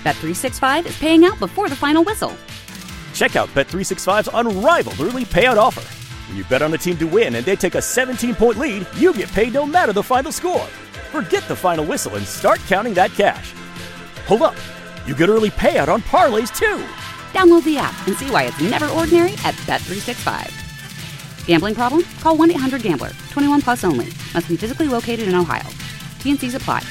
Bet365 is paying out before the final whistle. Check out Bet365's unrivaled early payout offer. When you bet on a team to win and they take a 17-point lead, you get paid no matter the final score. Forget the final whistle and start counting that cash. Hold up. You get early payout on parlays, too. Download the app and see why it's never ordinary at Bet365. Gambling problem? Call 1-800-GAMBLER. 21 plus only. Must be physically located in Ohio. T&Cs apply.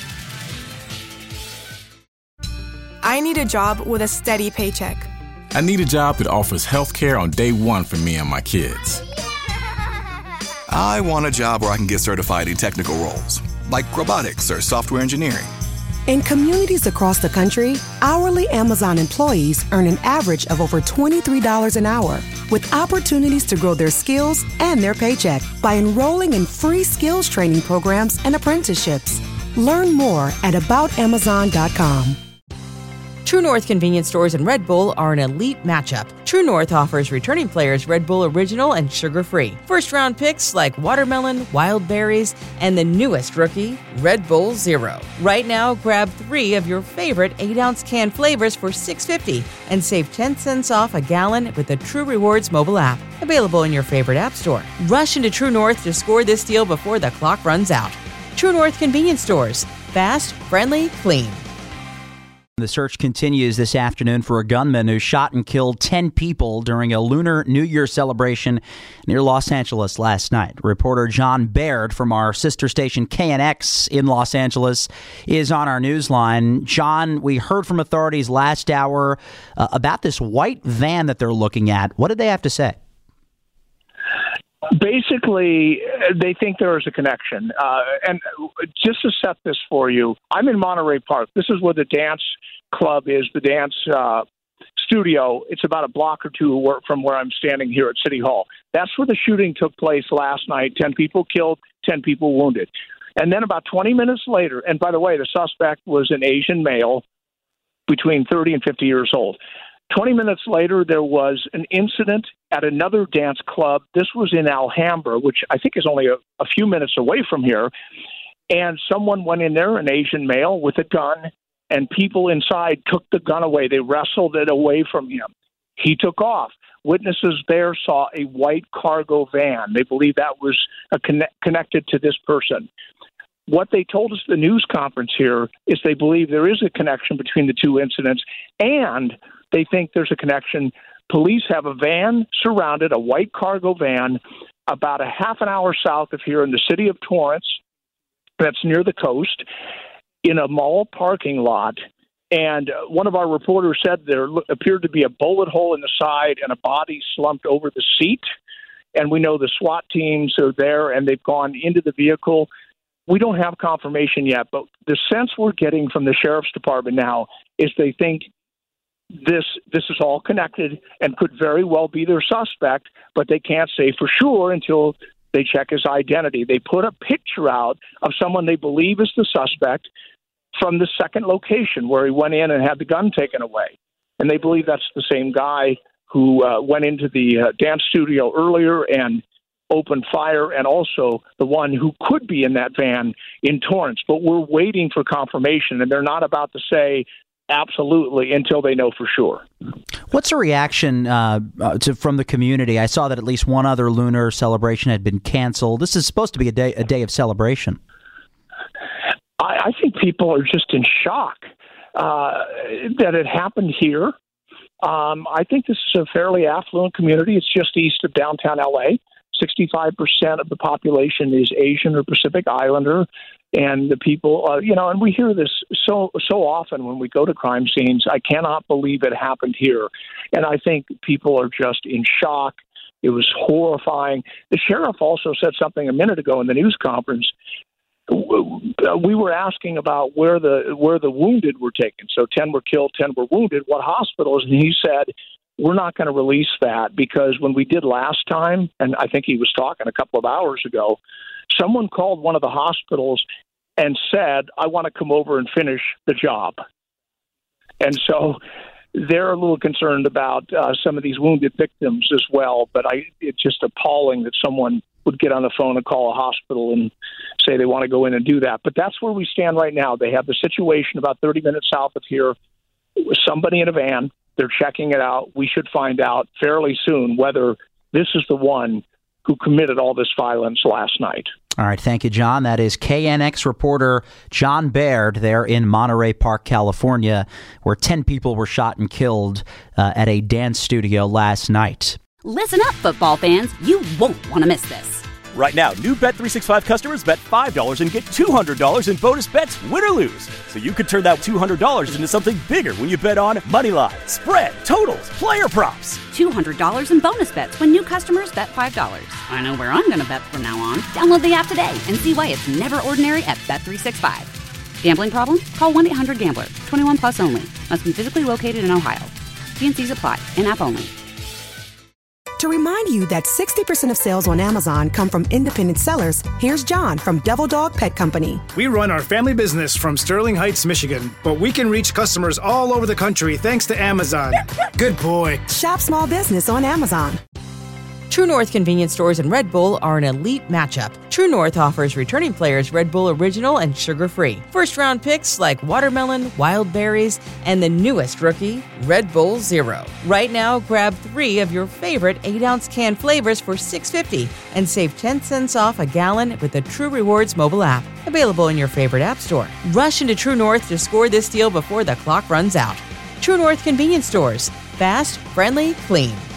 I need a job with a steady paycheck. I need a job that offers health care on day one for me and my kids. I want a job where I can get certified in technical roles, like robotics or software engineering. In communities across the country, hourly Amazon employees earn an average of over $23 an hour, with opportunities to grow their skills and their paycheck by enrolling in free skills training programs and apprenticeships. Learn more at aboutamazon.com. True North convenience stores and Red Bull are an elite matchup. True North offers returning players Red Bull Original and sugar-free. First-round picks like watermelon, wild berries, and the newest rookie, Red Bull Zero. Right now, grab 3 of your favorite 8-ounce can flavors for $6.50 and save 10 cents off a gallon with the True Rewards mobile app. Available in your favorite app store. Rush into True North to score this deal before the clock runs out. True North convenience stores. Fast, friendly, clean. The search continues this afternoon for a gunman who shot and killed 10 people during a Lunar New Year celebration near Los Angeles last night. Reporter John Baird from our sister station KNX in Los Angeles is on our news line. John, we heard from authorities last hour about this white van that they're looking at. What did they have to say? Basically, they think there is a connection. And just to set this for you, I'm in Monterey Park. This is where the dance club is, the dance studio. It's about a block or two from where I'm standing here at City Hall. That's where the shooting took place last night. 10 people killed, 10 people wounded. And then about 20 minutes later, and by the way, the suspect was an Asian male between 30 and 50 years old. 20 minutes later, there was an incident at another dance club. This was in Alhambra, which I think is only a few minutes away from here. And someone went in there, an Asian male, with a gun, and people inside took the gun away. They wrestled it away from him. He took off. Witnesses there saw a white cargo van. They believe that was connected to this person. What they told us at the news conference here is they believe there is a connection between the two incidents, and they think there's a connection. Police have a van surrounded, a white cargo van, about a half an hour south of here in the city of Torrance, that's near the coast, in a mall parking lot. And one of our reporters said there appeared to be a bullet hole in the side and a body slumped over the seat. And we know the SWAT teams are there, and they've gone into the vehicle. We don't have confirmation yet, but the sense we're getting from the sheriff's department now is they think this is all connected and could very well be their suspect, but they can't say for sure until they check his identity. They put a picture out of someone they believe is the suspect from the second location where he went in and had the gun taken away. And they believe that's the same guy who went into the dance studio earlier and opened fire, and also the one who could be in that van in Torrance. But we're waiting for confirmation, and they're not about to say absolutely until they know for sure. What's the reaction from the community? I saw that at least one other lunar celebration had been canceled. This is supposed to be a day of celebration. I think people are just in shock that it happened here. I think this is a fairly affluent community. It's just east of downtown LA. 65% of the population is Asian or Pacific Islander. And the people, and we hear this so often when we go to crime scenes. I cannot believe it happened here. And I think people are just in shock. It was horrifying. The sheriff also said something a minute ago in the news conference. We were asking about where the wounded were taken. So 10 were killed, 10 were wounded. What hospitals? And he said, we're not going to release that because when we did last time, and I think he was talking a couple of hours ago, someone called one of the hospitals and said, I want to come over and finish the job. And so they're a little concerned about some of these wounded victims as well. But it's just appalling that someone would get on the phone and call a hospital and say they want to go in and do that. But that's where we stand right now. They have the situation about 30 minutes south of here. somebody in a van. They're checking it out. We should find out fairly soon whether this is the one who committed all this violence last night. All right. Thank you, John. That is KNX reporter John Baird there in Monterey Park, California, where 10 people were shot and killed at a dance studio last night. Listen up, football fans. You won't want to miss this. Right now, new Bet365 customers bet $5 and get $200 in bonus bets, win or lose. So you could turn that $200 into something bigger when you bet on moneyline, spread, totals, player props. $200 in bonus bets when new customers bet $5. I know where I'm going to bet from now on. Download the app today and see why it's never ordinary at Bet365. Gambling problem? Call 1-800-GAMBLER. 21 plus only. Must be physically located in Ohio. T&Cs apply. In-app only. To remind you that 60% of sales on Amazon come from independent sellers, here's John from Devil Dog Pet Company. We run our family business from Sterling Heights, Michigan, but we can reach customers all over the country thanks to Amazon. Good boy. Shop small business on Amazon. True North convenience stores and Red Bull are an elite matchup. True North offers returning players Red Bull Original and sugar-free. First-round picks like watermelon, wild berries, and the newest rookie, Red Bull Zero. Right now, grab 3 of your favorite 8-ounce can flavors for $6.50 and save 10 cents off a gallon with the True Rewards mobile app. Available in your favorite app store. Rush into True North to score this deal before the clock runs out. True North convenience stores. Fast, friendly, clean.